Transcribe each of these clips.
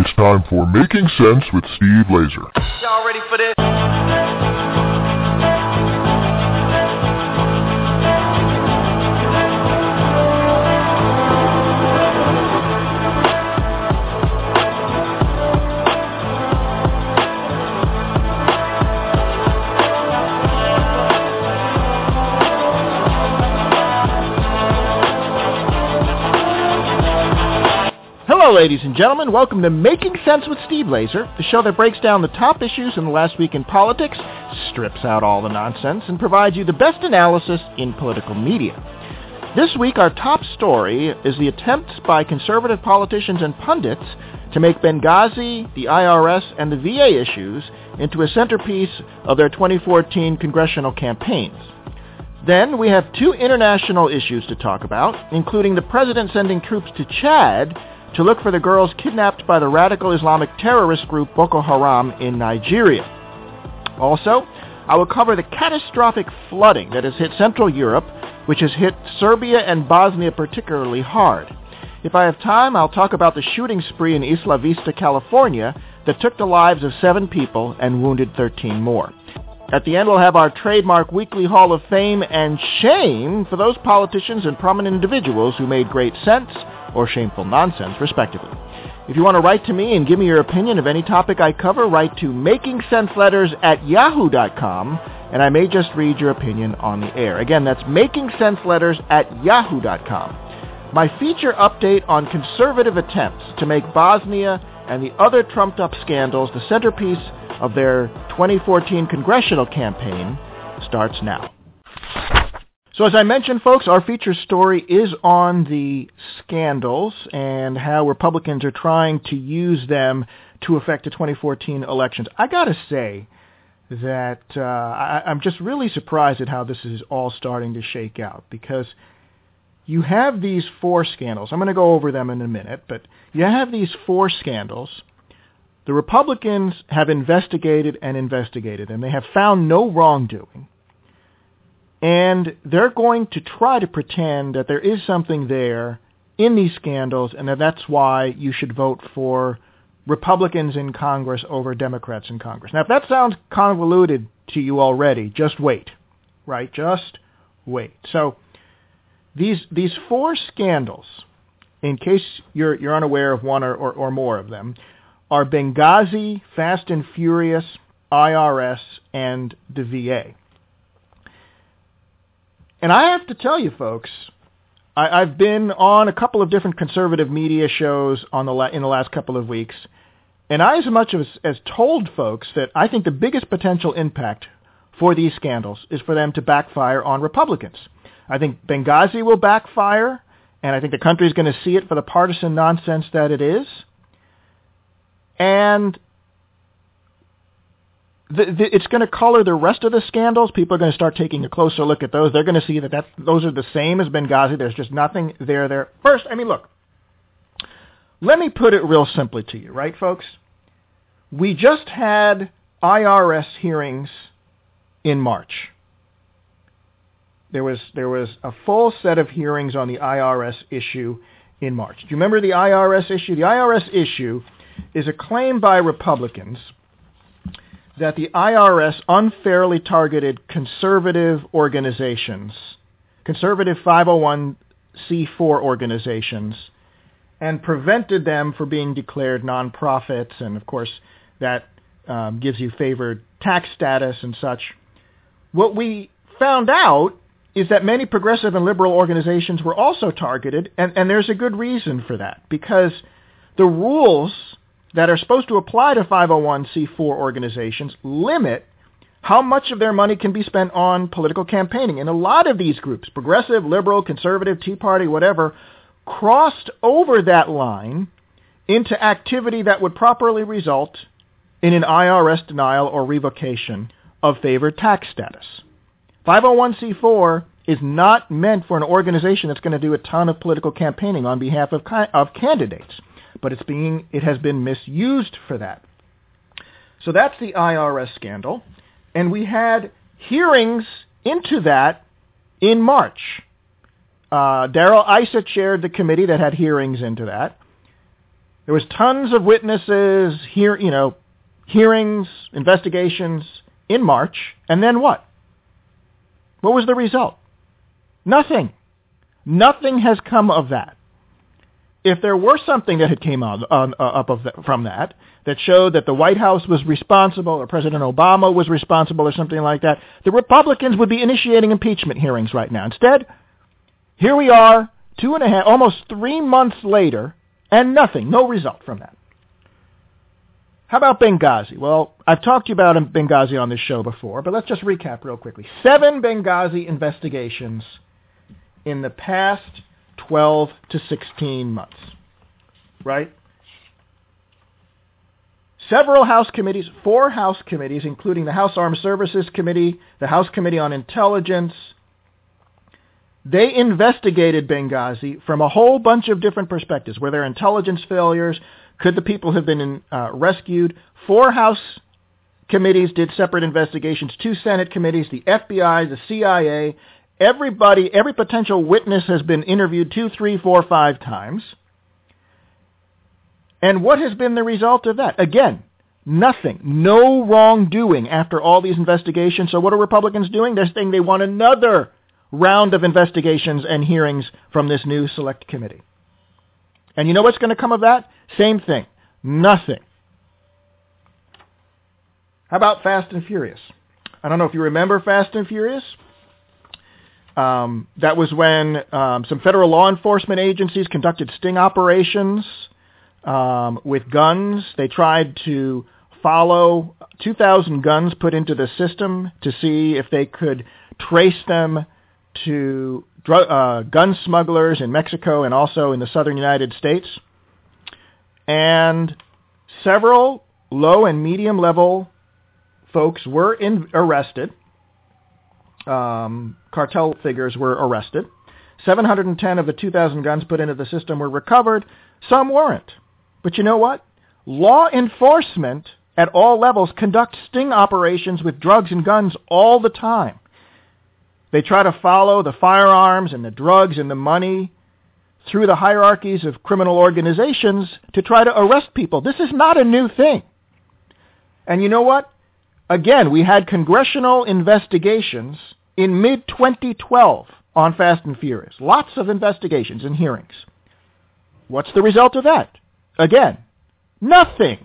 It's time for Making Sense with Steve Laser. Y'all ready for this? Hello, ladies and gentlemen. Welcome to Making Sense with Steve Laser, the show that breaks down the top issues in the last week in politics, strips out all the nonsense, and provides you the best analysis in political media. This week, our top story is the attempts by conservative politicians and pundits to make Benghazi, the IRS, and the VA issues into a centerpiece of their 2014 congressional campaigns. Then, we have two international issues to talk about, including the president sending troops to Chad to look for the girls kidnapped by the radical Islamic terrorist group Boko Haram in Nigeria. Also, I will cover the catastrophic flooding that has hit Central Europe, which has hit Serbia and Bosnia particularly hard. If I have time, I'll talk about the shooting spree in Isla Vista, California, that took the lives of 7 people and wounded 13 more. At the end, we'll have our trademark weekly Hall of Fame and shame for those politicians and prominent individuals who made great sense or shameful nonsense, respectively. If you want to write to me and give me your opinion of any topic I cover, write to makingsenseletters@yahoo.com, and I may just read your opinion on the air. Again, that's makingsenseletters@yahoo.com. My feature update on conservative attempts to make Bosnia and the other trumped-up scandals the centerpiece of their 2014 congressional campaign starts now. So as I mentioned, folks, our feature story is on the scandals and how Republicans are trying to use them to affect the 2014 elections. I got to say that I'm just really surprised at how this is all starting to shake out, because you have these 4 scandals. I'm going to go over them in a minute, but you have these 4 scandals. The Republicans have investigated and investigated, and they have found no wrongdoing. And they're going to try to pretend that there is something there in these scandals, and that's why you should vote for Republicans in Congress over Democrats in Congress. Now, if that sounds convoluted to you already, just wait, right? Just wait. So these 4 scandals, in case you're unaware of one or more of them, are Benghazi, Fast and Furious, IRS, and the VA. And I have to tell you, folks, I've been on a couple of different conservative media shows in the last couple of weeks, and I as much as told folks that I think the biggest potential impact for these scandals is for them to backfire on Republicans. I think Benghazi will backfire, and I think the country is going to see it for the partisan nonsense that it is. And it's going to color the rest of the scandals. People are going to start taking a closer look at those. They're going to see that those are the same as Benghazi. There's just nothing there. First, I mean, look, let me put it real simply to you, right, folks? We just had IRS hearings in March. There was a full set of hearings on the IRS issue in March. Do you remember the IRS issue? The IRS issue is a claim by Republicans that the IRS unfairly targeted conservative organizations, conservative 501c4 organizations, and prevented them from being declared nonprofits, and of course that gives you favored tax status and such. What we found out is that many progressive and liberal organizations were also targeted, and there's a good reason for that, because the rules that are supposed to apply to 501c4 organizations limit how much of their money can be spent on political campaigning. And a lot of these groups, progressive, liberal, conservative, Tea Party, whatever, crossed over that line into activity that would properly result in an IRS denial or revocation of favored tax status. 501c4 is not meant for an organization that's going to do a ton of political campaigning on behalf of candidates, but it has been misused for that. So that's the IRS scandal, and we had hearings into that in March. Darrell Issa chaired the committee that had hearings into that. There was tons of witnesses, hearings, investigations in March, and then what? What was the result? Nothing. Nothing has come of that. If there were something that had came from that showed that the White House was responsible or President Obama was responsible or something like that, the Republicans would be initiating impeachment hearings right now. Instead, here we are, 2.5, almost 3 months later, and nothing, no result from that. How about Benghazi? Well, I've talked to you about Benghazi on this show before, but let's just recap real quickly. 7 Benghazi investigations in the past 12 to 16 months, right? Several House committees, 4 House committees, including the House Armed Services Committee, the House Committee on Intelligence. They investigated Benghazi from a whole bunch of different perspectives. Were there intelligence failures? Could the people have been rescued? 4 House committees did separate investigations, 2 Senate committees, the FBI, the CIA. Everybody, every potential witness has been interviewed 2, 3, 4, 5 times. And what has been the result of that? Again, nothing. No wrongdoing after all these investigations. So what are Republicans doing? They're saying they want another round of investigations and hearings from this new select committee. And you know what's going to come of that? Same thing. Nothing. How about Fast and Furious? I don't know if you remember Fast and Furious. That was when some federal law enforcement agencies conducted sting operations with guns. They tried to follow 2,000 guns put into the system to see if they could trace them to gun smugglers in Mexico and also in the southern United States. And several low and medium level folks were arrested. Cartel figures were arrested. 710 of the 2,000 guns put into the system were recovered. Some weren't. But you know what? Law enforcement at all levels conduct sting operations with drugs and guns all the time. They try to follow the firearms and the drugs and the money through the hierarchies of criminal organizations to try to arrest people. This is not a new thing. And you know what? Again, we had congressional investigations in mid-2012 on Fast and Furious. Lots of investigations and hearings. What's the result of that? Again, nothing.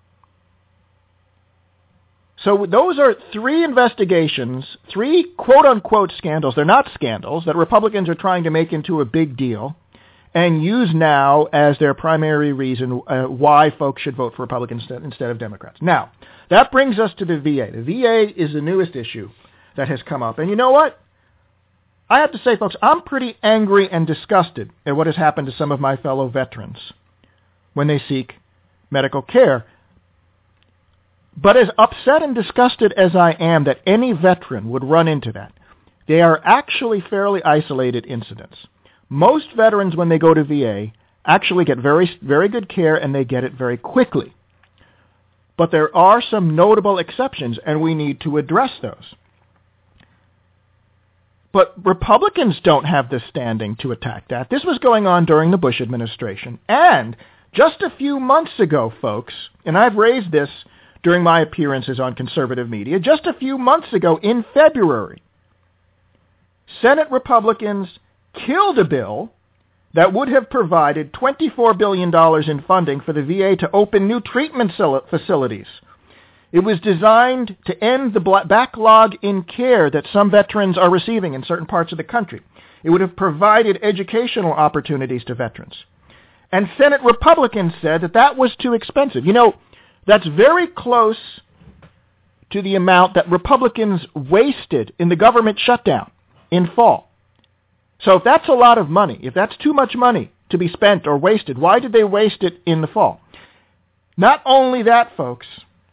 So those are 3 investigations, 3 quote-unquote scandals. They're not scandals that Republicans are trying to make into a big deal and use now as their primary reason why folks should vote for Republicans instead of Democrats. Now, that brings us to the VA. The VA is the newest issue that has come up. And you know what? I have to say, folks, I'm pretty angry and disgusted at what has happened to some of my fellow veterans when they seek medical care. But as upset and disgusted as I am that any veteran would run into that, they are actually fairly isolated incidents. Most veterans, when they go to VA, actually get very, very good care, and they get it very quickly. But there are some notable exceptions, and we need to address those. But Republicans don't have the standing to attack that. This was going on during the Bush administration. And just a few months ago, folks, and I've raised this during my appearances on conservative media, just a few months ago in February, Senate Republicans killed a bill that would have provided $24 billion in funding for the VA to open new treatment facilities. It was designed to end the backlog in care that some veterans are receiving in certain parts of the country. It would have provided educational opportunities to veterans. And Senate Republicans said that that was too expensive. You know, that's very close to the amount that Republicans wasted in the government shutdown in fall. So if that's a lot of money, if that's too much money to be spent or wasted, why did they waste it in the fall? Not only that, folks,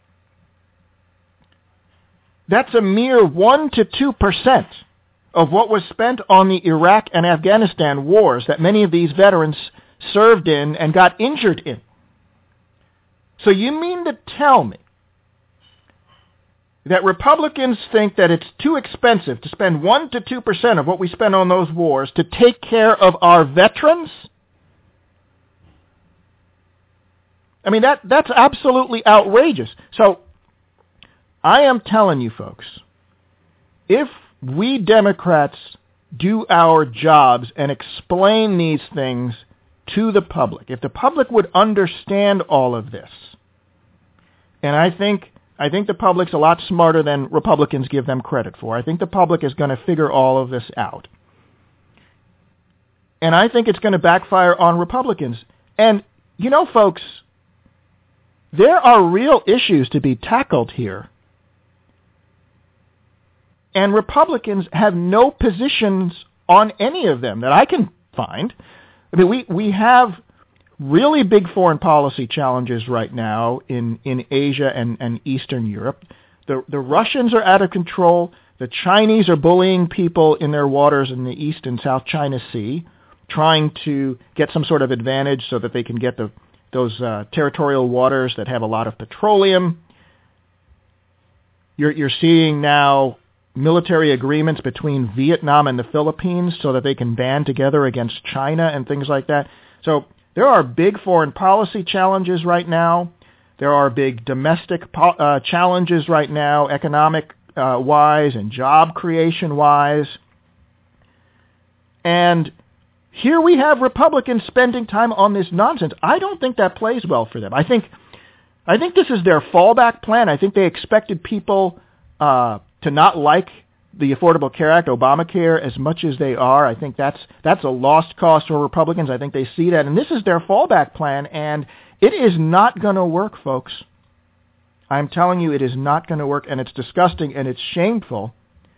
that's a mere 1 to 2% of what was spent on the Iraq and Afghanistan wars that many of these veterans served in and got injured in. So you mean to tell me that Republicans think that it's too expensive to spend 1 to 2% of what we spend on those wars to take care of our veterans? I mean, that's absolutely outrageous. So I am telling you folks, if we Democrats do our jobs and explain these things to the public, if the public would understand all of this, and I think the public's a lot smarter than Republicans give them credit for. I think the public is going to figure all of this out. And I think it's going to backfire on Republicans. And, you know, folks, there are real issues to be tackled here. And Republicans have no positions on any of them that I can find. I mean, we have really big foreign policy challenges right now in Asia and Eastern Europe. The Russians are out of control. The Chinese are bullying people in their waters in the East and South China Sea, trying to get some sort of advantage so that they can get those territorial waters that have a lot of petroleum. You're seeing now military agreements between Vietnam and the Philippines so that they can band together against China and things like that. So there are big foreign policy challenges right now. There are big domestic challenges right now, economic-wise and job creation-wise. And here we have Republicans spending time on this nonsense. I don't think that plays well for them. I think this is their fallback plan. I think they expected people to not like the Affordable Care Act, Obamacare, as much as they are. I think that's a lost cause for Republicans. I think they see that. And this is their fallback plan, and it is not going to work, folks. I'm telling you, it is not going to work, and it's disgusting, and it's shameful.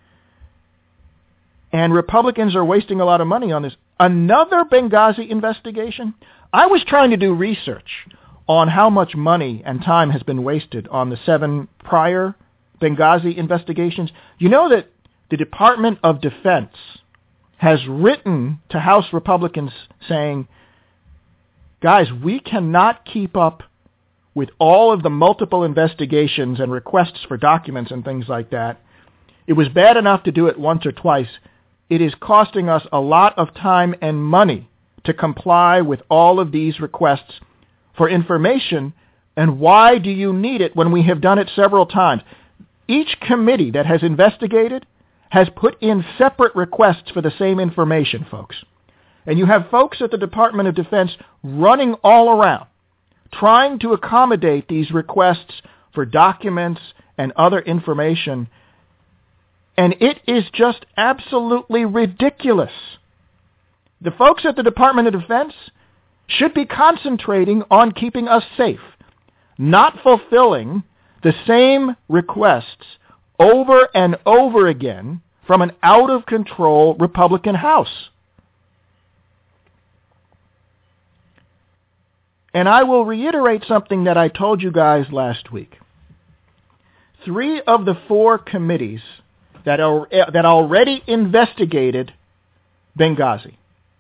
And Republicans are wasting a lot of money on this. Another Benghazi investigation? I was trying to do research on how much money and time has been wasted on the 7 prior Benghazi investigations. You know that the Department of Defense has written to House Republicans saying, guys, we cannot keep up with all of the multiple investigations and requests for documents and things like that. It was bad enough to do it once or twice. It is costing us a lot of time and money to comply with all of these requests for information. And why do you need it when we have done it several times? Each committee that has investigated has put in separate requests for the same information, folks. And you have folks at the Department of Defense running all around, trying to accommodate these requests for documents and other information. And it is just absolutely ridiculous. The folks at the Department of Defense should be concentrating on keeping us safe, not fulfilling the same requests over and over again from an out-of-control Republican House. And I will reiterate something that I told you guys last week. 3 of the 4 committees that already investigated Benghazi,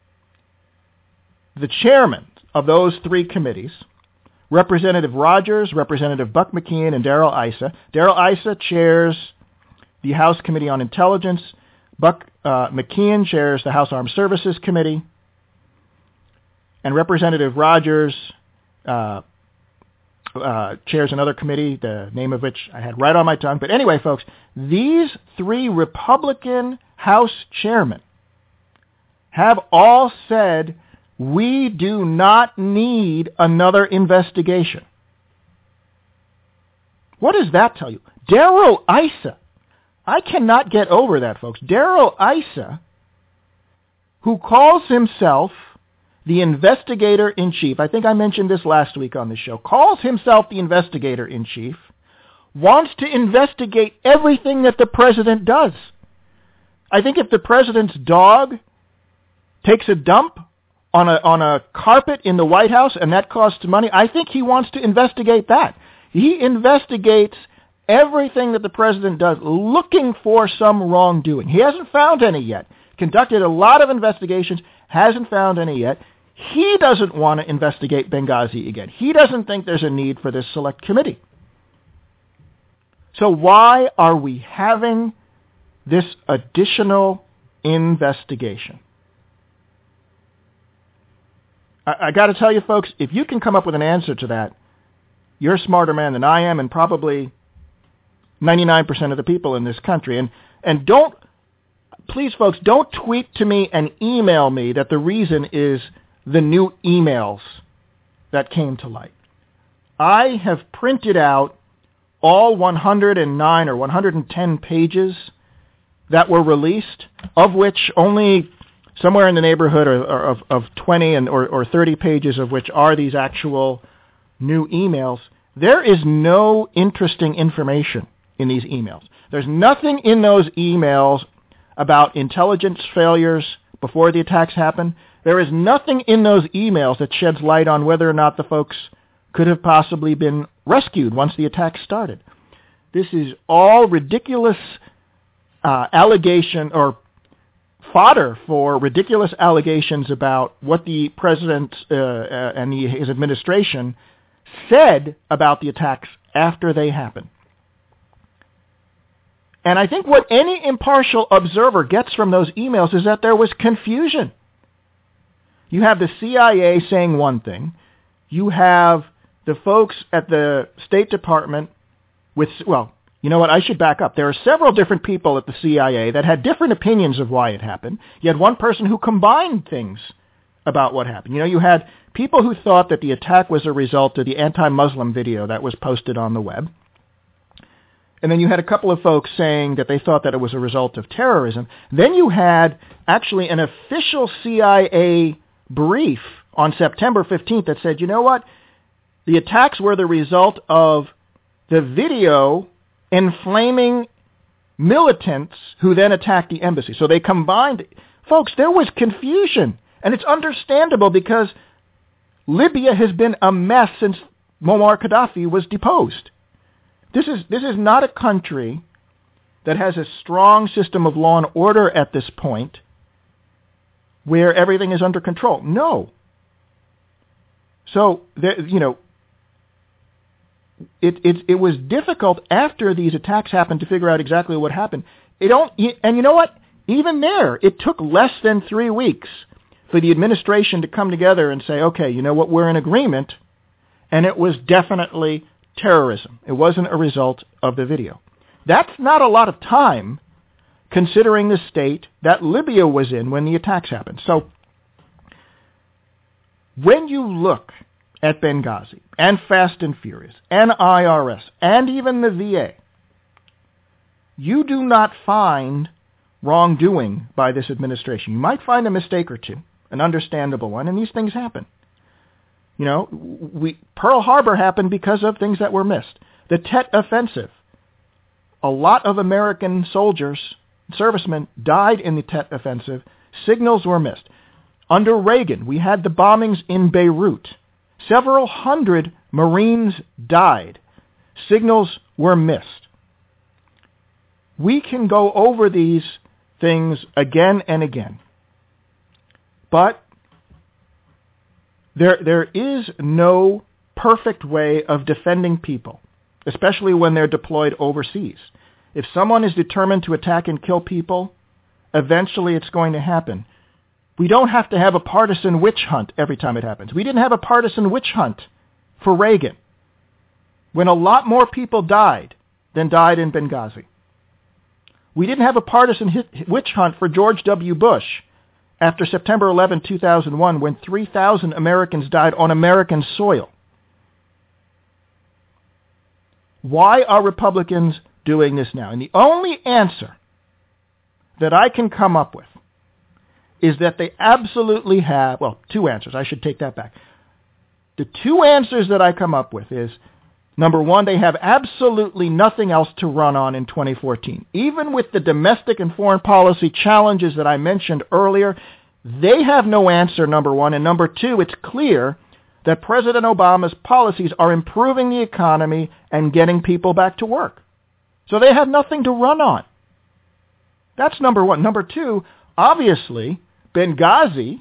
the chairman of those 3 committees, Representative Rogers, Representative Buck McKeon, and Darrell Issa. Darrell Issa chairs the House Committee on Intelligence. Buck McKeon chairs the House Armed Services Committee. And Representative Rogers chairs another committee, the name of which I had right on my tongue. But anyway, folks, these 3 Republican House chairmen have all said, we do not need another investigation. What does that tell you? Darrell Issa. I cannot get over that, folks. Darrell Issa, who calls himself the investigator-in-chief, I think I mentioned this last week on the show, calls himself the investigator-in-chief, wants to investigate everything that the president does. I think if the president's dog takes a dump on a carpet in the White House and that costs money, I think he wants to investigate that. He investigates everything that the president does, looking for some wrongdoing. He hasn't found any yet. Conducted a lot of investigations, hasn't found any yet. He doesn't want to investigate Benghazi again. He doesn't think there's a need for this select committee. So why are we having this additional investigation? I got to tell you, folks, if you can come up with an answer to that, You're a smarter man than I am, and probably 99% of the people in this country. And please, folks, don't tweet to me and email me that the reason is the new emails that came to light. I have printed out all 109 or 110 pages that were released, of which only somewhere in the neighborhood of 20 or 30 pages of which are these actual new emails. There is no interesting information in these emails. There's nothing in those emails about intelligence failures before the attacks happened. There is nothing in those emails that sheds light on whether or not the folks could have possibly been rescued once the attack started. This is all ridiculous allegation or fodder for ridiculous allegations about what the president and his administration said about the attacks after they happened. And I think what any impartial observer gets from those emails is that there was confusion. You have the CIA saying one thing. You have the folks at the State Department with, well, you know what, I should back up. There are several different people at the CIA that had different opinions of why it happened. You had one person who combined things about what happened. You know, you had people who thought that the attack was a result of the anti-Muslim video that was posted on the web. And then you had a couple of folks saying that they thought that it was a result of terrorism. Then you had actually an official CIA brief on September 15th that said, you know what, the attacks were the result of the video inflaming militants who then attacked the embassy. So they combined. Folks, there was confusion. And it's understandable because Libya has been a mess since Muammar Gaddafi was deposed. This is not a country that has a strong system of law and order at this point where everything is under control. No. So, it was difficult after these attacks happened to figure out exactly what happened. And you know what? Even there, it took less than 3 weeks for the administration to come together and say, okay, you know what, we're in agreement, and it was definitely terrorism. It wasn't a result of the video. That's not a lot of time considering the state that Libya was in when the attacks happened. So when you look at Benghazi and Fast and Furious and IRS and even the VA, you do not find wrongdoing by this administration. You might find a mistake or two, an understandable one, and these things happen. You know, Pearl Harbor happened because of things that were missed. The Tet Offensive. A lot of American soldiers, servicemen, died in the Tet Offensive. Signals were missed. Under Reagan, we had the bombings in Beirut. Several hundred Marines died. Signals were missed. We can go over these things again and again. But there is no perfect way of defending people, especially when they're deployed overseas. If someone is determined to attack and kill people, eventually it's going to happen. We don't have to have a partisan witch hunt every time it happens. We didn't have a partisan witch hunt for Reagan when a lot more people died than died in Benghazi. We didn't have a partisan witch hunt for George W. Bush after September 11, 2001, when 3,000 Americans died on American soil. Why are Republicans doing this now? And the only answer that I can come up with is that they absolutely have, well, two answers. I should take that back. The two answers that I come up with is, number one, they have absolutely nothing else to run on in 2014. Even with the domestic and foreign policy challenges that I mentioned earlier, they have no answer, number one. And number two, it's clear that President Obama's policies are improving the economy and getting people back to work. So they have nothing to run on. That's number one. Number two, obviously, Benghazi,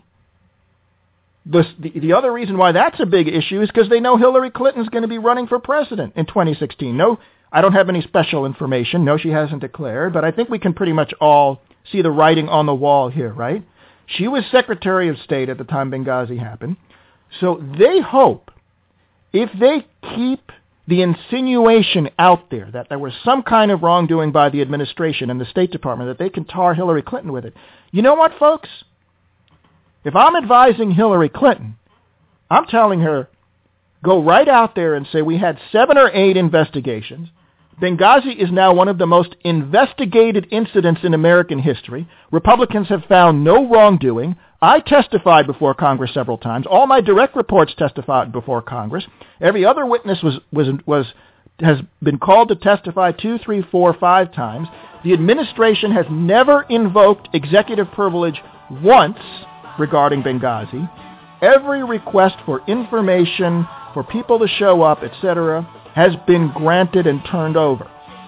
the other reason why that's a big issue is because they know Hillary Clinton's going to be running for president in 2016. No, I don't have any special information. No, she hasn't declared, but I think we can pretty much all see the writing on the wall here, right? She was Secretary of State at the time Benghazi happened. So they hope if they keep the insinuation out there that there was some kind of wrongdoing by the administration and the State Department, that they can tar Hillary Clinton with it. You know what, folks? If I'm advising Hillary Clinton, I'm telling her, go right out there and say we had 7 or 8 investigations. Benghazi is now one of the most investigated incidents in American history. Republicans have found no wrongdoing. I testified before Congress several times. All my direct reports testified before Congress. Every other witness has been called to testify 2, 3, 4, 5 times. The administration has never invoked executive privilege once regarding Benghazi. Every request for information, for people to show up, etc., has been granted and turned over.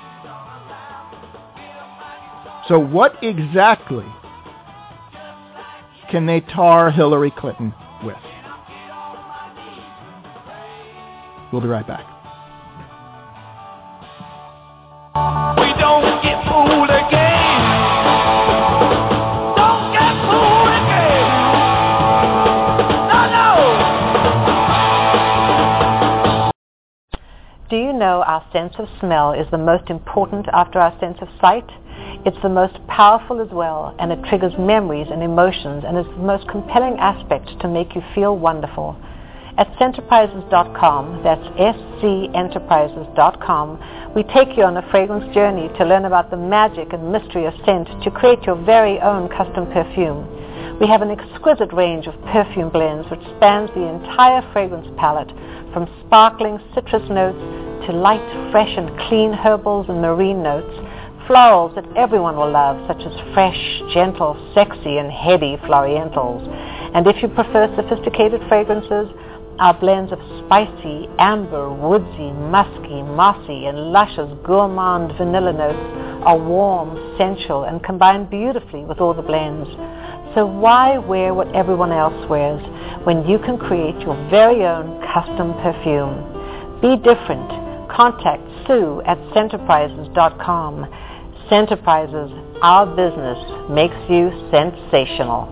So what exactly can they tar Hillary Clinton with? We'll be right back. We don't get fooled again. Don't get fooled again. No. Do you know our sense of smell is the most important after our sense of sight? It's the most powerful as well, and it triggers memories and emotions, and is the most compelling aspect to make you feel wonderful. At Scenterprises.com, that's SCEnterprises.com, we take you on a fragrance journey to learn about the magic and mystery of scent to create your very own custom perfume. We have an exquisite range of perfume blends which spans the entire fragrance palette, from sparkling citrus notes to light, fresh and clean herbals and marine notes, florals that everyone will love, such as fresh, gentle, sexy, and heady florientals. And if you prefer sophisticated fragrances, our blends of spicy, amber, woodsy, musky, mossy, and luscious gourmand vanilla notes are warm, sensual, and combine beautifully with all the blends. So why wear what everyone else wears when you can create your very own custom perfume? Be different. Contact Sue at Scenterprises.com. Scenterprises, our business makes you sensational.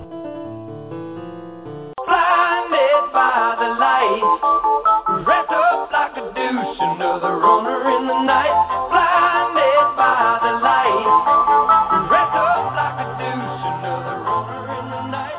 Blinded by the light, wrapped up like a douche, another runner in the night. Blinded by the light, wrapped up like a douche, another runner in the night.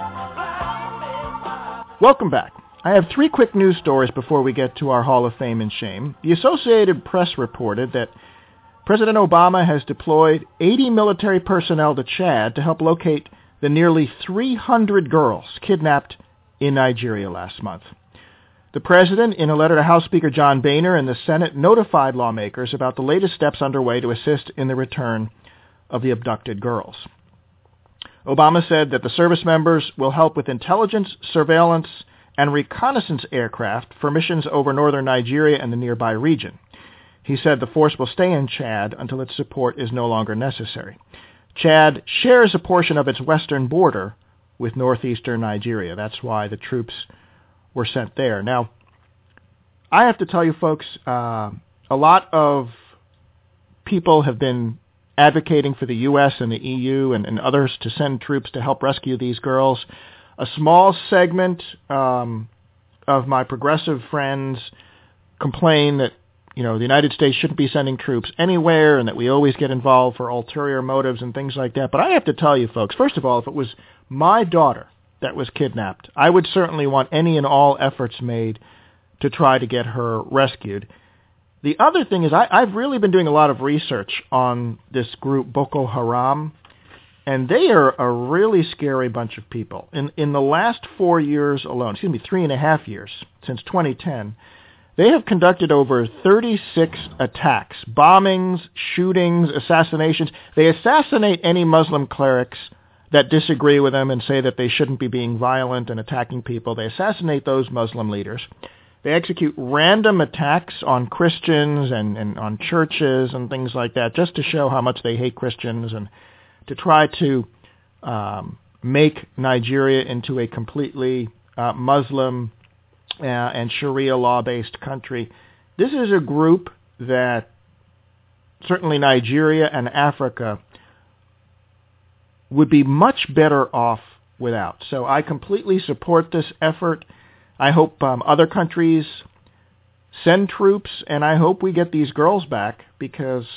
Welcome back. I have 3 quick news stories before we get to our Hall of Fame and Shame. The Associated Press reported that President Obama has deployed 80 military personnel to Chad to help locate the nearly 300 girls kidnapped in Nigeria last month. The president, in a letter to House Speaker John Boehner and the Senate, notified lawmakers about the latest steps underway to assist in the return of the abducted girls. Obama said that the service members will help with intelligence, surveillance, and reconnaissance aircraft for missions over northern Nigeria and the nearby region. He said the force will stay in Chad until its support is no longer necessary. Chad shares a portion of its western border with northeastern Nigeria. That's why the troops were sent there. Now, I have to tell you folks, a lot of people have been advocating for the U.S. and the EU and others to send troops to help rescue these girls. A small segment of my progressive friends complain that the United States shouldn't be sending troops anywhere and that we always get involved for ulterior motives and things like that. But I have to tell you, folks, first of all, if it was my daughter that was kidnapped, I would certainly want any and all efforts made to try to get her rescued. The other thing is I've really been doing a lot of research on this group, Boko Haram, and they are a really scary bunch of people. In the last 4 years alone, 3.5 years, since 2010, they have conducted over 36 attacks, bombings, shootings, assassinations. They assassinate any Muslim clerics that disagree with them and say that they shouldn't be being violent and attacking people. They assassinate those Muslim leaders. They execute random attacks on Christians and on churches and things like that just to show how much they hate Christians and to try to make Nigeria into a completely Muslim and Sharia law-based country. This is a group that certainly Nigeria and Africa would be much better off without. So I completely support this effort. I hope other countries send troops, and I hope we get these girls back because,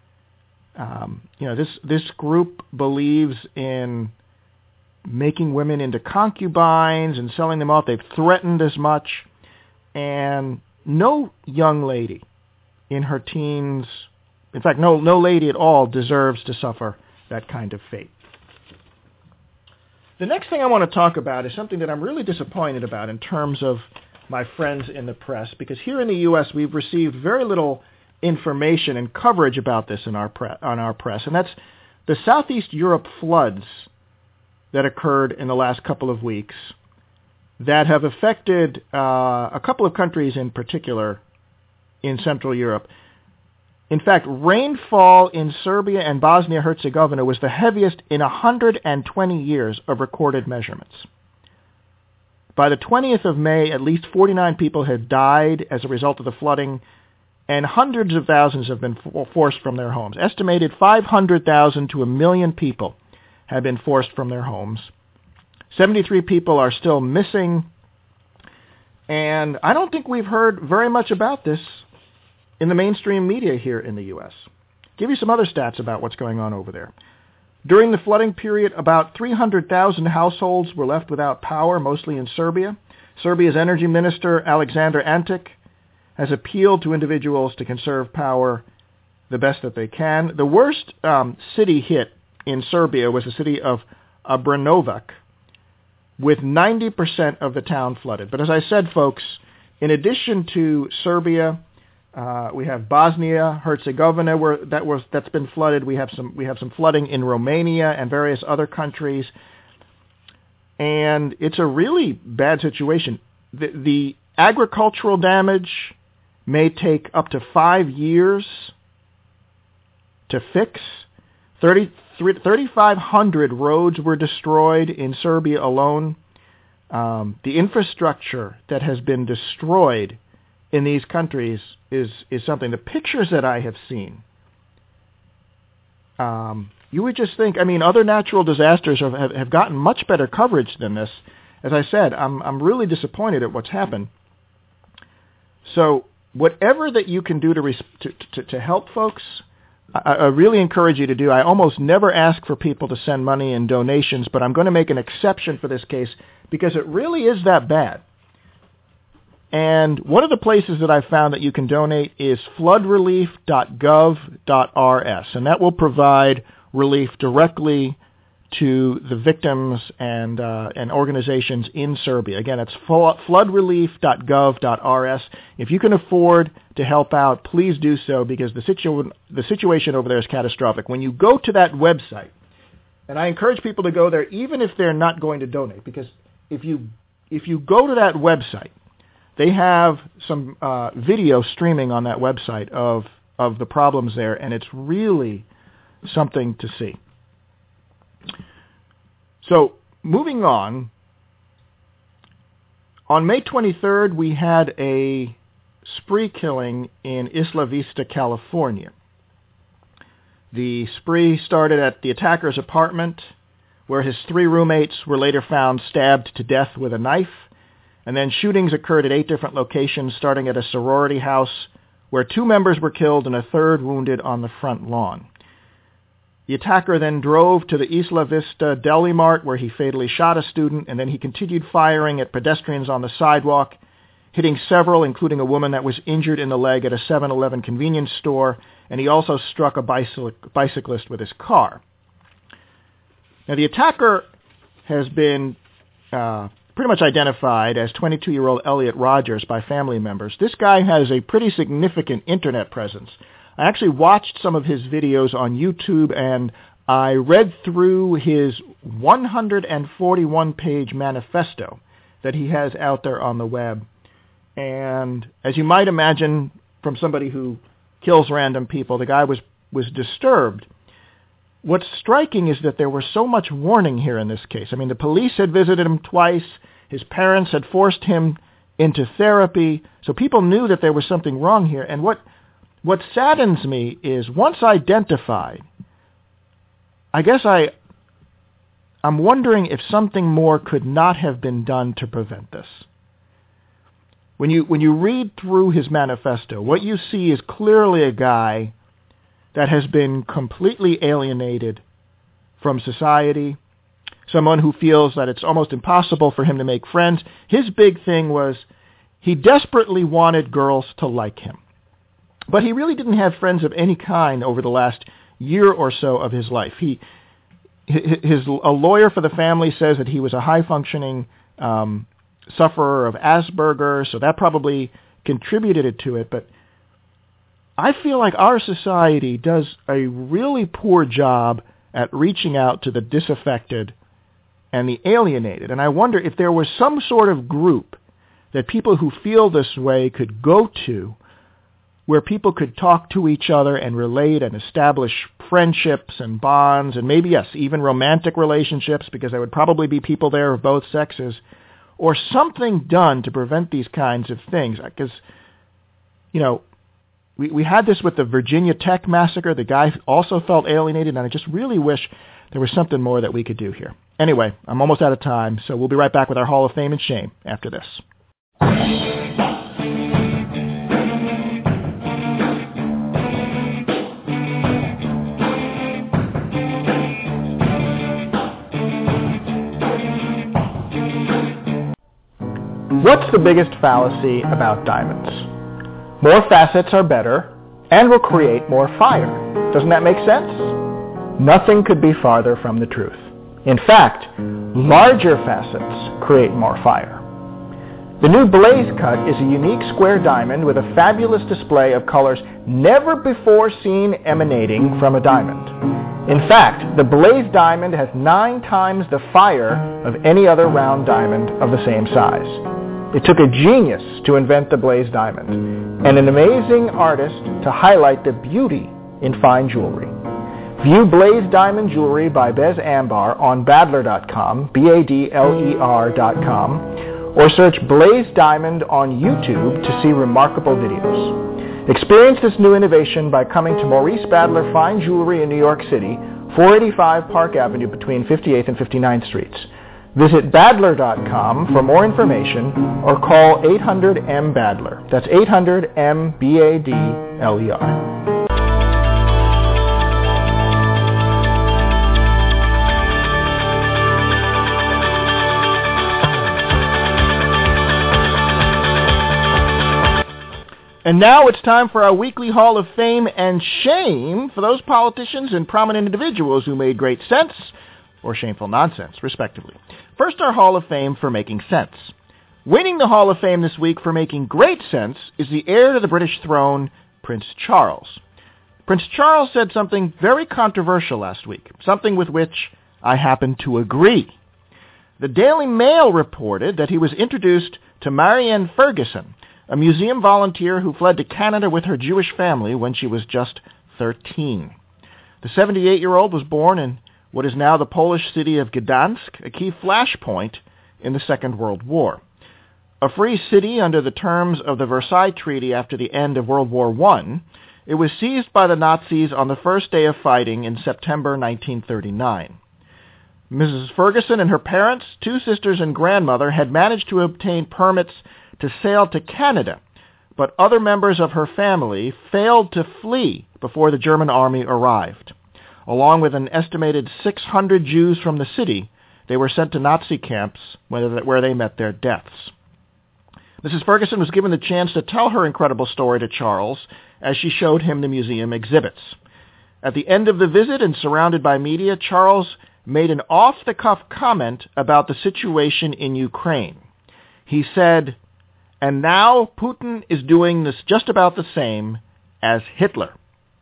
this group believes in making women into concubines and selling them off. They've threatened as much, and no young lady in her teens, in fact, no lady at all deserves to suffer that kind of fate. The next thing I want to talk about is something that I'm really disappointed about in terms of my friends in the press, because here in the U.S. we've received very little information and coverage about this on our press, and that's the Southeast Europe floods that occurred in the last couple of weeks that have affected a couple of countries in particular in Central Europe. In fact, rainfall in Serbia and Bosnia-Herzegovina was the heaviest in 120 years of recorded measurements. By the 20th of May, at least 49 people had died as a result of the flooding, and hundreds of thousands have been forced from their homes. Estimated 500,000 to 1 million people have been forced from their homes. 73 people are still missing, and I don't think we've heard very much about this in the mainstream media here in the U.S. Give you some other stats about what's going on over there. During the flooding period, about 300,000 households were left without power, mostly in Serbia. Serbia's energy minister, Aleksandar Antic, has appealed to individuals to conserve power the best that they can. The worst city hit in Serbia was the city of Obrenovac, with 90% of the town flooded. But as I said, folks, in addition to Serbia, we have Bosnia-Herzegovina that's been flooded. We have some flooding in Romania and various other countries, and it's a really bad situation. The agricultural damage may take up to 5 years to fix. 3,500 roads were destroyed in Serbia alone. The infrastructure that has been destroyed in these countries is something. The pictures that I have seen, you would just think, other natural disasters have gotten much better coverage than this. As I said, I'm really disappointed at what's happened. So whatever that you can do to help folks, I really encourage you to do. I almost never ask for people to send money and donations, but I'm going to make an exception for this case because it really is that bad. And one of the places that I found that you can donate is floodrelief.gov.rs, and that will provide relief directly to the victims and organizations in Serbia. Again, it's floodrelief.gov.rs. If you can afford to help out, please do so, because the situation over there is catastrophic. When you go to that website, and I encourage people to go there even if they're not going to donate, because if you go to that website, they have some video streaming on that website of the problems there, and it's really something to see. So, moving on May 23rd, we had a spree killing in Isla Vista, California. The spree started at the attacker's apartment, where his 3 roommates were later found stabbed to death with a knife. And then shootings occurred at 8 different locations, starting at a sorority house where 2 members were killed and a 3rd wounded on the front lawn. The attacker then drove to the Isla Vista Deli Mart where he fatally shot a student, and then he continued firing at pedestrians on the sidewalk, hitting several, including a woman that was injured in the leg at a 7-Eleven convenience store, and he also struck a bicyclist with his car. Now, the attacker has been pretty much identified as 22-year-old Elliot Rogers by family members. This guy has a pretty significant internet presence. I actually watched some of his videos on YouTube, and I read through his 141-page manifesto that he has out there on the web. And as you might imagine from somebody who kills random people, the guy was disturbed. What's striking is that there was so much warning here in this case. The police had visited him twice. His parents had forced him into therapy. So people knew that there was something wrong here. And what saddens me is once identified, I guess I'm wondering if something more could not have been done to prevent this. When you read through his manifesto, what you see is clearly a guy that has been completely alienated from society, someone who feels that it's almost impossible for him to make friends. His big thing was he desperately wanted girls to like him. But he really didn't have friends of any kind over the last year or so of his life. A lawyer for the family says that he was a high-functioning sufferer of Asperger's, so that probably contributed to it. But I feel like our society does a really poor job at reaching out to the disaffected and the alienated. And I wonder if there was some sort of group that people who feel this way could go to, where people could talk to each other and relate and establish friendships and bonds and maybe, yes, even romantic relationships, because there would probably be people there of both sexes, or something done to prevent these kinds of things. Because, we had this with the Virginia Tech massacre. The guy also felt alienated, and I just really wish there was something more that we could do here. Anyway, I'm almost out of time, so we'll be right back with our Hall of Fame and Shame after this. What's the biggest fallacy about diamonds? More facets are better and will create more fire. Doesn't that make sense? Nothing could be farther from the truth. In fact, larger facets create more fire. The new Blaze Cut is a unique square diamond with a fabulous display of colors never before seen emanating from a diamond. In fact, the Blaze Diamond has 9 times the fire of any other round diamond of the same size. It took a genius to invent the Blaze Diamond, and an amazing artist to highlight the beauty in fine jewelry. View Blaze Diamond Jewelry by Bez Ambar on Badler.com, BADLER.com, or search Blaze Diamond on YouTube to see remarkable videos. Experience this new innovation by coming to Maurice Badler Fine Jewelry in New York City, 485 Park Avenue between 58th and 59th Streets. Visit Badler.com for more information or call 800-M-BADLER. That's 800-M-BADLER. And now it's time for our weekly Hall of Fame and Shame for those politicians and prominent individuals who made great sense or shameful nonsense, respectively. First, our Hall of Fame for making sense. Winning the Hall of Fame this week for making great sense is the heir to the British throne, Prince Charles. Prince Charles said something very controversial last week, something with which I happen to agree. The Daily Mail reported that he was introduced to Marianne Ferguson, a museum volunteer who fled to Canada with her Jewish family when she was just 13. The 78-year-old was born in what is now the Polish city of Gdansk, a key flashpoint in the Second World War. A free city under the terms of the Versailles Treaty after the end of World War I, it was seized by the Nazis on the first day of fighting in September 1939. Mrs. Ferguson and her parents, 2 sisters and grandmother had managed to obtain permits to sail to Canada, but other members of her family failed to flee before the German army arrived. Along with an estimated 600 Jews from the city, they were sent to Nazi camps where they met their deaths. Mrs. Ferguson was given the chance to tell her incredible story to Charles as she showed him the museum exhibits. At the end of the visit and surrounded by media, Charles made an off-the-cuff comment about the situation in Ukraine. He said, "And now Putin is doing this just about the same as Hitler."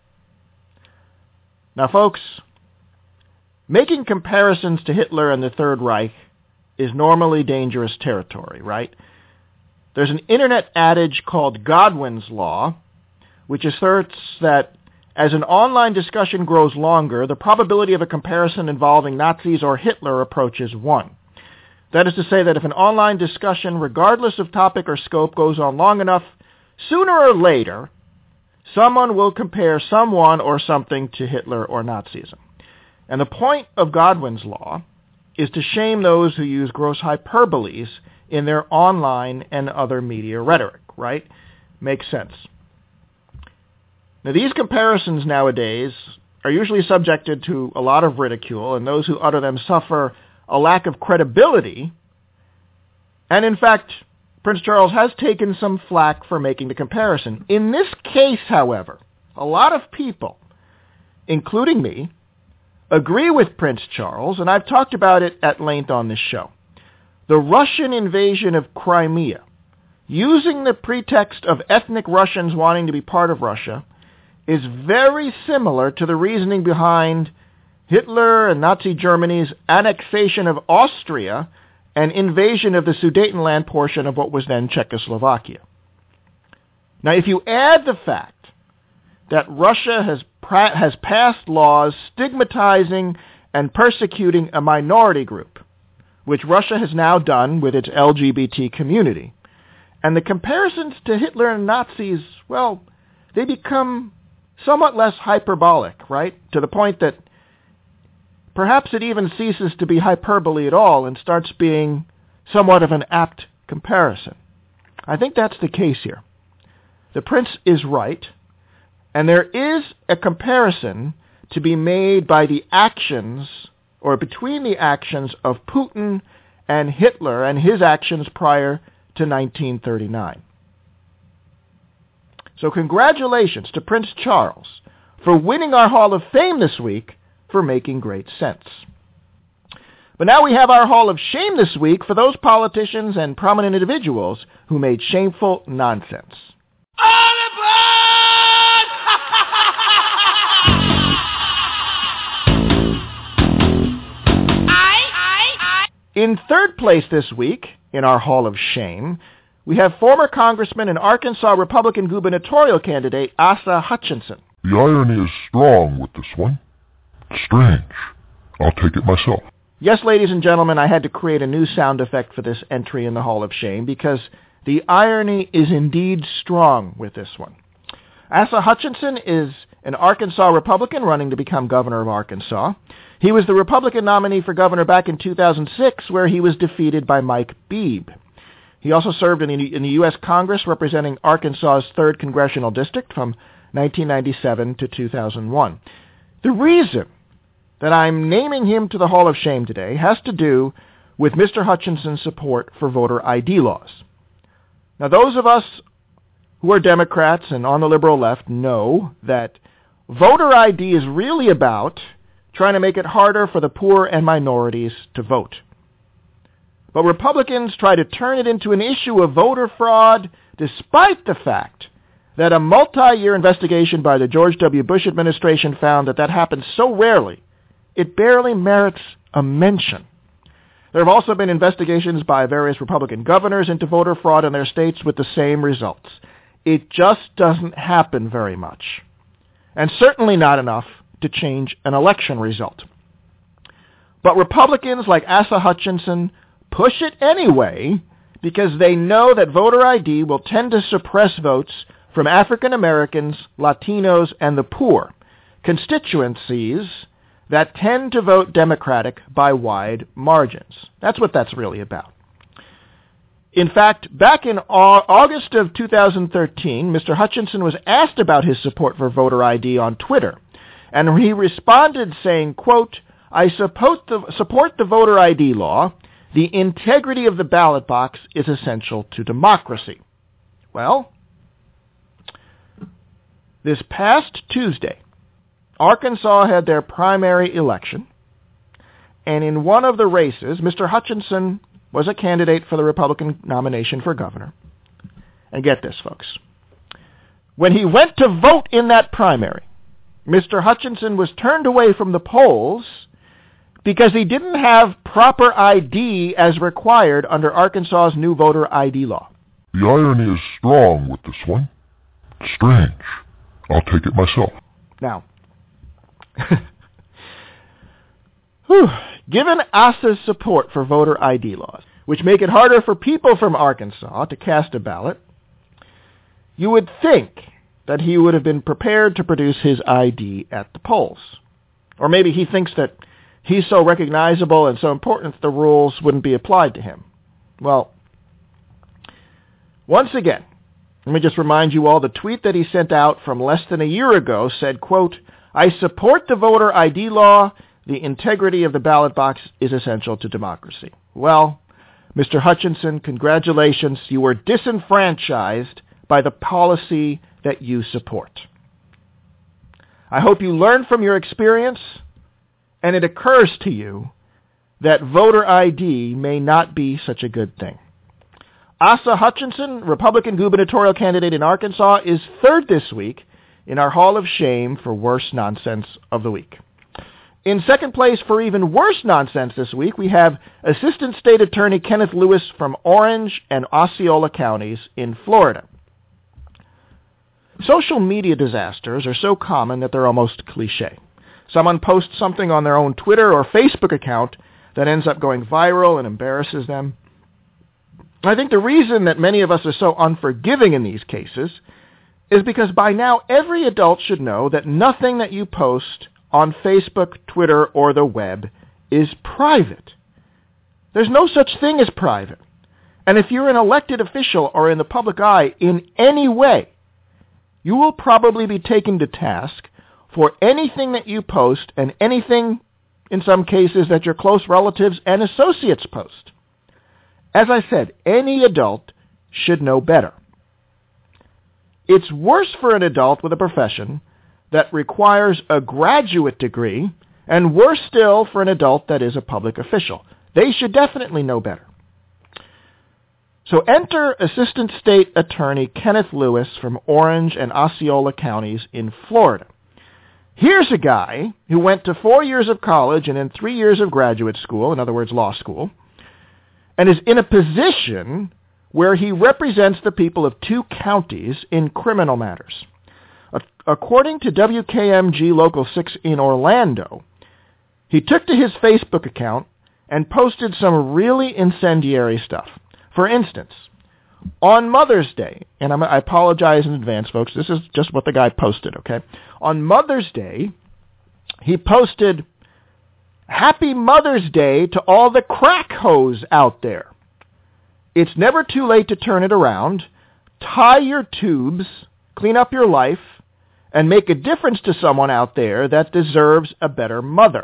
Now, folks, making comparisons to Hitler and the Third Reich is normally dangerous territory, right? There's an internet adage called Godwin's Law, which asserts that as an online discussion grows longer, the probability of a comparison involving Nazis or Hitler approaches 1. That is to say that if an online discussion, regardless of topic or scope, goes on long enough, sooner or later, someone will compare someone or something to Hitler or Nazism. And the point of Godwin's Law is to shame those who use gross hyperboles in their online and other media rhetoric, right? Makes sense. Now, these comparisons nowadays are usually subjected to a lot of ridicule, and those who utter them suffer a lack of credibility. And in fact, Prince Charles has taken some flack for making the comparison. In this case, however, a lot of people, including me, agree with Prince Charles, and I've talked about it at length on this show. The Russian invasion of Crimea, using the pretext of ethnic Russians wanting to be part of Russia, is very similar to the reasoning behind Hitler and Nazi Germany's annexation of Austria and invasion of the Sudetenland portion of what was then Czechoslovakia. Now, if you add the fact that Russia has passed laws stigmatizing and persecuting a minority group, which Russia has now done with its LGBT community, and the comparisons to Hitler and Nazis, well, they become somewhat less hyperbolic, right? To the point that perhaps it even ceases to be hyperbole at all and starts being somewhat of an apt comparison. I think that's the case here. The prince is right, and there is a comparison to be made by the actions, or between the actions of Putin and Hitler and his actions prior to 1939. So congratulations to Prince Charles for winning our Hall of Fame this week for making great sense. But now we have our Hall of Shame this week for those politicians and prominent individuals who made shameful nonsense. All aboard! In third place this week in our Hall of Shame, we have former Congressman and Arkansas Republican gubernatorial candidate Asa Hutchinson. The irony is strong with this one. Strange. I'll take it myself. Yes, ladies and gentlemen, I had to create a new sound effect for this entry in the Hall of Shame because the irony is indeed strong with this one. Asa Hutchinson is an Arkansas Republican running to become governor of Arkansas. He was the Republican nominee for governor back in 2006, where he was defeated by Mike Beebe. He also served in the U.S. Congress representing Arkansas's 3rd Congressional District from 1997 to 2001. The reason that I'm naming him to the Hall of Shame today has to do with Mr. Hutchinson's support for voter ID laws. Now, those of us who are Democrats and on the liberal left know that voter ID is really about trying to make it harder for the poor and minorities to vote. But Republicans try to turn it into an issue of voter fraud despite the fact that a multi-year investigation by the George W. Bush administration found that happens so rarely, it barely merits a mention. There have also been investigations by various Republican governors into voter fraud in their states with the same results. It just doesn't happen very much, and certainly not enough to change an election result. But Republicans like Asa Hutchinson push it anyway because they know that voter ID will tend to suppress votes from African Americans, Latinos, and the poor, constituencies that tend to vote Democratic by wide margins. That's what that's really about. In fact, back in August of 2013, Mr. Hutchinson was asked about his support for voter ID on Twitter, and he responded saying, quote, "I support the voter ID law. The integrity of the ballot box is essential to democracy." Well, this past Tuesday, Arkansas had their primary election, and in one of the races, Mr. Hutchinson was a candidate for the Republican nomination for governor. And get this, folks. When he went to vote in that primary, Mr. Hutchinson was turned away from the polls because he didn't have proper ID as required under Arkansas's new voter ID law. The irony is strong with this one. Strange. I'll take it myself. Now, given Asa's support for voter ID laws, which make it harder for people from Arkansas to cast a ballot, you would think that he would have been prepared to produce his ID at the polls. Or maybe he thinks that he's so recognizable and so important that the rules wouldn't be applied to him. Well, Once again, let me just remind you all, the tweet that he sent out from less than a year ago said, quote, "I support the voter ID law. The integrity of the ballot box is essential to democracy." Well, Mr. Hutchinson, congratulations. You were disenfranchised by the policy that you support. I hope you learn from your experience and it occurs to you that voter ID may not be such a good thing. Asa Hutchinson, Republican gubernatorial candidate in Arkansas, is third this week in our Hall of Shame for Worst Nonsense of the Week. In second place for even worse nonsense this week, we have Assistant State Attorney Kenneth Lewis from Orange and Osceola counties in Florida. Social media disasters are so common that they're almost cliche. Someone posts something on their own Twitter or Facebook account that ends up going viral and embarrasses them. I think the reason that many of us are so unforgiving in these cases is because by now every adult should know that nothing that you post on Facebook, Twitter, or the web is private. There's no such thing as private. And if you're an elected official or in the public eye in any way, you will probably be taken to task for anything that you post and anything, in some cases, that your close relatives and associates post. As I said, any adult should know better. It's worse for an adult with a profession that requires a graduate degree, and worse still for an adult that is a public official. They should definitely know better. So enter Assistant State Attorney Kenneth Lewis from Orange and Osceola counties in Florida. Here's a guy who went to 4 years of college and then 3 years of graduate school, in other words, law school, and is in a position where he represents the people of 2 counties in criminal matters. According to WKMG Local 6 in Orlando, he took to his Facebook account and posted some really incendiary stuff. For instance, on Mother's Day, and I apologize in advance, folks, this is just what the guy posted, okay? On Mother's Day, he posted, "Happy Mother's Day to all the crack hoes out there. It's never too late to turn it around. Tie your tubes, clean up your life, and make a difference to someone out there that deserves a better mother."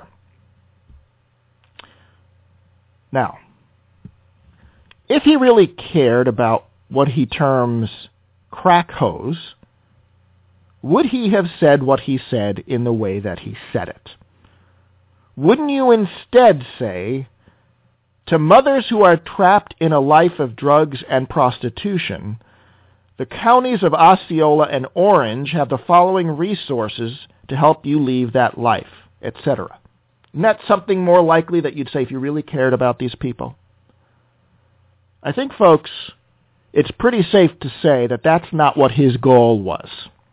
Now, if he really cared about what he terms crack hoes, would he have said what he said in the way that he said it? Wouldn't you instead say, "To mothers who are trapped in a life of drugs and prostitution, the counties of Osceola and Orange have the following resources to help you leave that life," etc. Isn't that something more likely that you'd say if you really cared about these people? I think, folks, it's pretty safe to say that that's not what his goal was.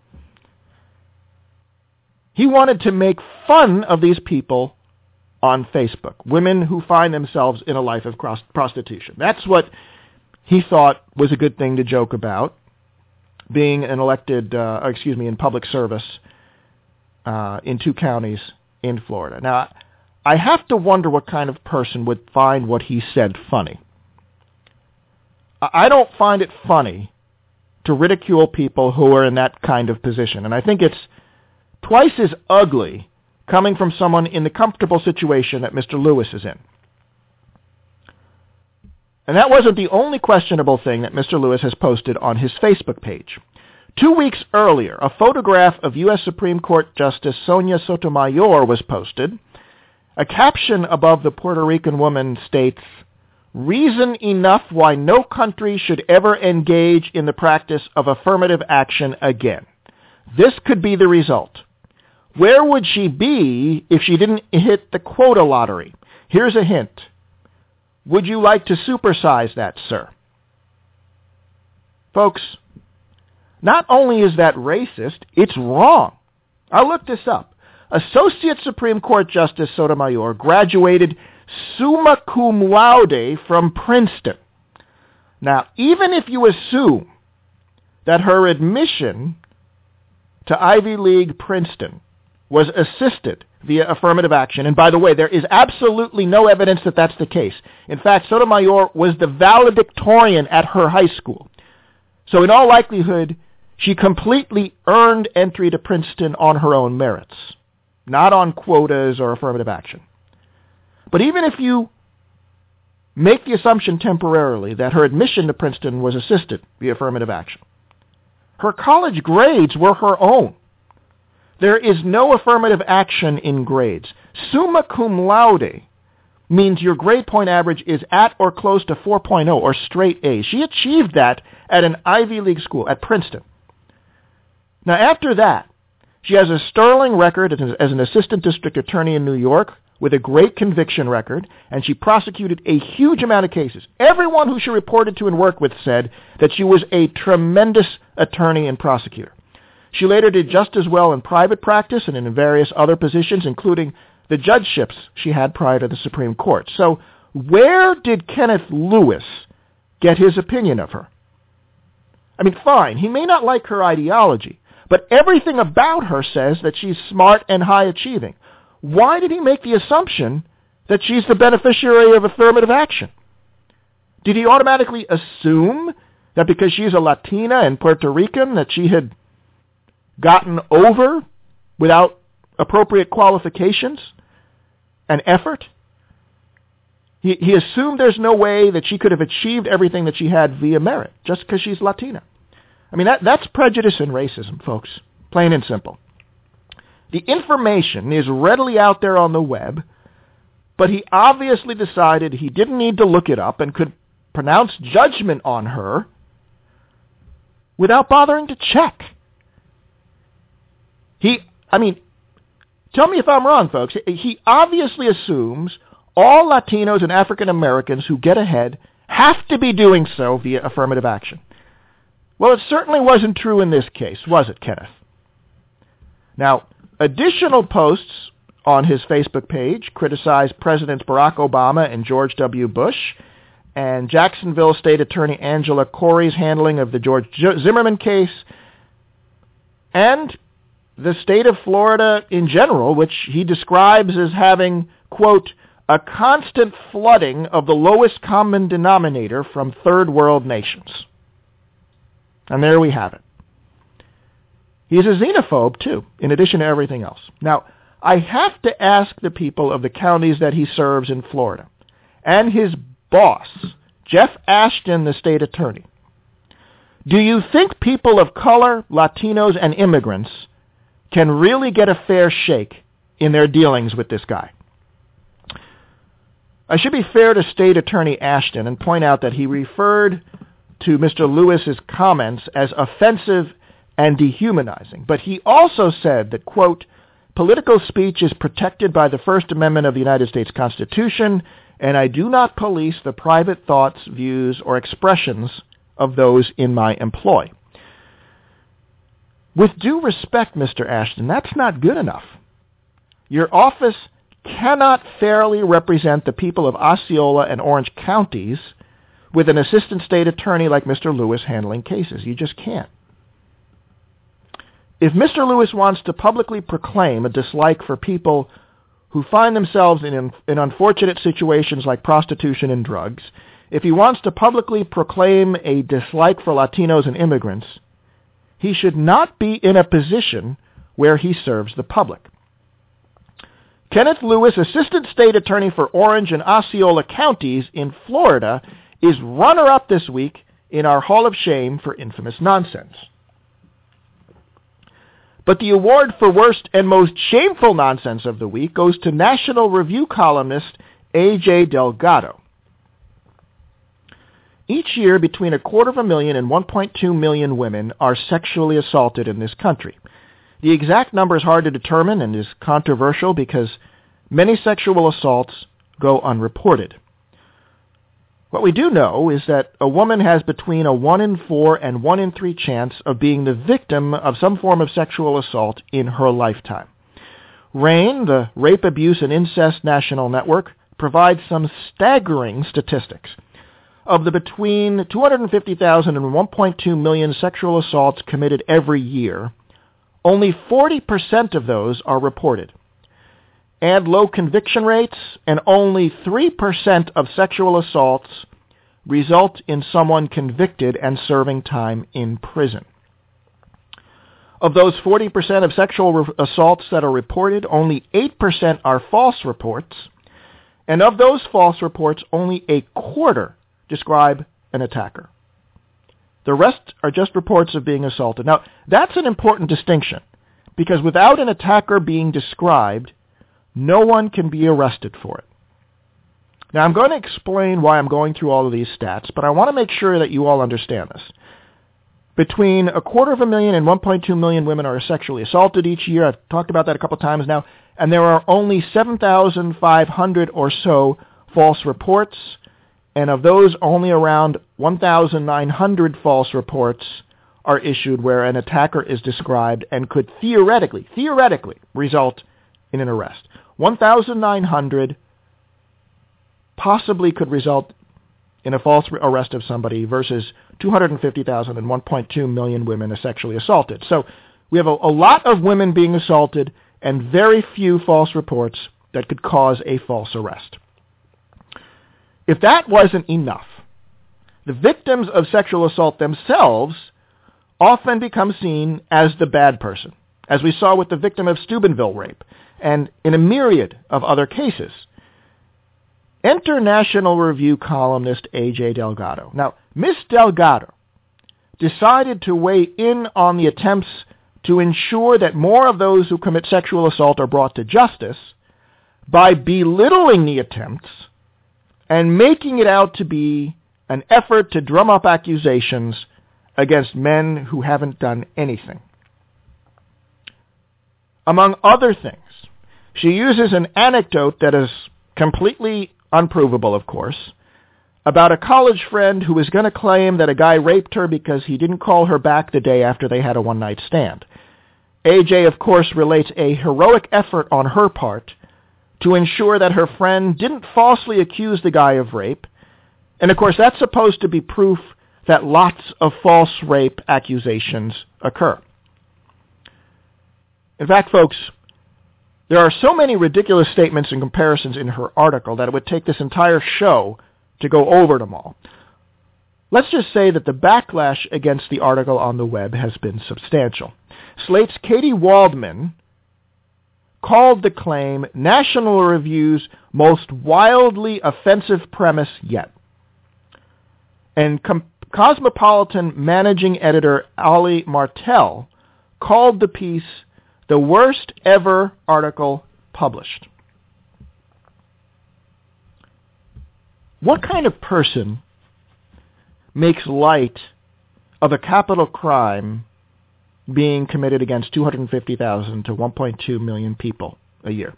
He wanted to make fun of these people on Facebook, women who find themselves in a life of prostitution. That's what he thought was a good thing to joke about, being an elected, in public service in 2 counties in Florida. Now, I have to wonder what kind of person would find what he said funny. I don't find it funny to ridicule people who are in that kind of position, and I think it's twice as ugly coming from someone in the comfortable situation that Mr. Lewis is in. And that wasn't the only questionable thing that Mr. Lewis has posted on his Facebook page. 2 weeks earlier, a photograph of U.S. Supreme Court Justice Sonia Sotomayor was posted. A caption above the Puerto Rican woman states, "Reason enough why no country should ever engage in the practice of affirmative action again. This could be the result. Where would she be if she didn't hit the quota lottery? Here's a hint. Would you like to supersize that, sir?" Folks, not only is that racist, it's wrong. I looked this up. Associate Supreme Court Justice Sotomayor graduated summa cum laude from Princeton. Now, even if you assume that her admission to Ivy League Princeton was assisted via affirmative action, and by the way, there is absolutely no evidence that that's the case. In fact, Sotomayor was the valedictorian at her high school. So in all likelihood, she completely earned entry to Princeton on her own merits, not on quotas or affirmative action. But even if you make the assumption temporarily that her admission to Princeton was assisted via affirmative action, her college grades were her own. There is no affirmative action in grades. Summa cum laude means your grade point average is at or close to 4.0 or straight A. She achieved that at an Ivy League school, at Princeton. Now after that, she has a sterling record as an assistant district attorney in New York with a great conviction record, and she prosecuted a huge amount of cases. Everyone who she reported to and worked with said that she was a tremendous attorney and prosecutor. She later did just as well in private practice and in various other positions, including the judgeships she had prior to the Supreme Court. So where did Kenneth Lewis get his opinion of her? I mean, fine, he may not like her ideology, but everything about her says that she's smart and high-achieving. Why did he make the assumption that she's the beneficiary of affirmative action? Did he automatically assume that because she's a Latina and Puerto Rican that she had gotten over without appropriate qualifications and effort? He assumed there's no way that she could have achieved everything that she had via merit just because she's Latina. I mean, that's prejudice and racism, folks, plain and simple. The information is readily out there on the web, but he obviously decided he didn't need to look it up and could pronounce judgment on her without bothering to check. Tell me if I'm wrong, folks. He obviously assumes all Latinos and African Americans who get ahead have to be doing so via affirmative action. Well, it certainly wasn't true in this case, was it, Kenneth? Now, additional posts on his Facebook page criticized Presidents Barack Obama and George W. Bush and Jacksonville State Attorney Angela Corey's handling of the George Zimmerman case and the state of Florida in general, which he describes as having, quote, a constant flooding of the lowest common denominator from third world nations. And there we have it. He's a xenophobe, too, in addition to everything else. Now, I have to ask the people of the counties that he serves in Florida and his boss, Jeff Ashton, the state attorney, do you think people of color, Latinos, and immigrants can really get a fair shake in their dealings with this guy? I should be fair to State Attorney Ashton and point out that he referred to Mr. Lewis's comments as offensive and dehumanizing. But he also said that, quote, political speech is protected by the First Amendment of the United States Constitution, and I do not police the private thoughts, views, or expressions of those in my employ. With due respect, Mr. Ashton, that's not good enough. Your office cannot fairly represent the people of Osceola and Orange counties with an assistant state attorney like Mr. Lewis handling cases. You just can't. If Mr. Lewis wants to publicly proclaim a dislike for people who find themselves in unfortunate situations like prostitution and drugs, if he wants to publicly proclaim a dislike for Latinos and immigrants, he should not be in a position where he serves the public. Kenneth Lewis, Assistant State Attorney for Orange and Osceola counties in Florida, is runner-up this week in our Hall of Shame for infamous nonsense. But the award for worst and most shameful nonsense of the week goes to National Review columnist A.J. Delgado. Each year, between 250,000 and 1.2 million women are sexually assaulted in this country. The exact number is hard to determine and is controversial because many sexual assaults go unreported. What we do know is that a woman has between a 1 in 4 and 1 in 3 chance of being the victim of some form of sexual assault in her lifetime. RAINN, the Rape, Abuse, and Incest National Network, provides some staggering statistics. Of the between 250,000 and 1.2 million sexual assaults committed every year, only 40% of those are reported. Add low conviction rates, and only 3% of sexual assaults result in someone convicted and serving time in prison. Of those 40% of sexual assaults that are reported, only 8% are false reports. And of those false reports, only a quarter describe an attacker. The rest are just reports of being assaulted. Now, that's an important distinction, because without an attacker being described, no one can be arrested for it. Now, I'm going to explain why I'm going through all of these stats, but I want to make sure that you all understand this. Between 250,000 and 1.2 million women are sexually assaulted each year. I've talked about that a couple times now. And there are only 7,500 or so false reports. And of those, only around 1,900 false reports are issued where an attacker is described and could theoretically result in an arrest. 1,900 possibly could result in a false arrest of somebody versus 250,000 and 1.2 million women are sexually assaulted. So we have a lot of women being assaulted and very few false reports that could cause a false arrest. If that wasn't enough, the victims of sexual assault themselves often become seen as the bad person, as we saw with the victim of Steubenville rape and in a myriad of other cases. Enter National Review columnist A.J. Delgado. Now, Miss Delgado decided to weigh in on the attempts to ensure that more of those who commit sexual assault are brought to justice by belittling the attempts and making it out to be an effort to drum up accusations against men who haven't done anything. Among other things, she uses an anecdote that is completely unprovable, of course, about a college friend who is going to claim that a guy raped her because he didn't call her back the day after they had a one-night stand. AJ, of course, relates a heroic effort on her part to ensure that her friend didn't falsely accuse the guy of rape, and of course that's supposed to be proof that lots of false rape accusations occur. In fact, folks, there are so many ridiculous statements and comparisons in her article that it would take this entire show to go over them all. Let's just say that the backlash against the article on the web has been substantial. Slate's Katie Waldman called the claim National Review's most wildly offensive premise yet. And Cosmopolitan managing editor Ali Martell called the piece the worst ever article published. What kind of person makes light of a capital crime being committed against 250,000 to 1.2 million people a year?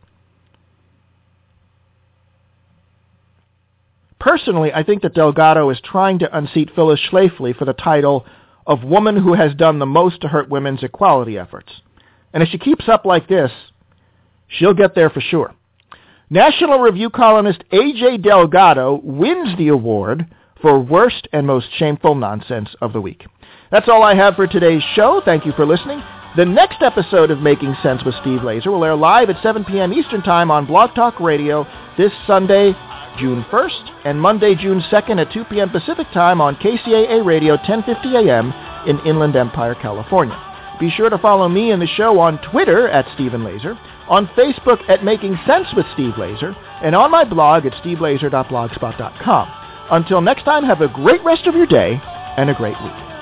Personally, I think that Delgado is trying to unseat Phyllis Schlafly for the title of woman who has done the most to hurt women's equality efforts. And if she keeps up like this, she'll get there for sure. National Review columnist A.J. Delgado wins the award for worst and most shameful nonsense of the week. That's all I have for today's show. Thank you for listening. The next episode of Making Sense with Steve Laser will air live at 7 p.m. Eastern Time on Blog Talk Radio this Sunday, June 1st, and Monday, June 2nd at 2 p.m. Pacific Time on KCAA Radio, 1050 a.m. in Inland Empire, California. Be sure to follow me and the show on Twitter at Stephen Laser, on Facebook at Making Sense with Steve Laser, and on my blog at stevelaser.blogspot.com. Until next time, have a great rest of your day and a great week.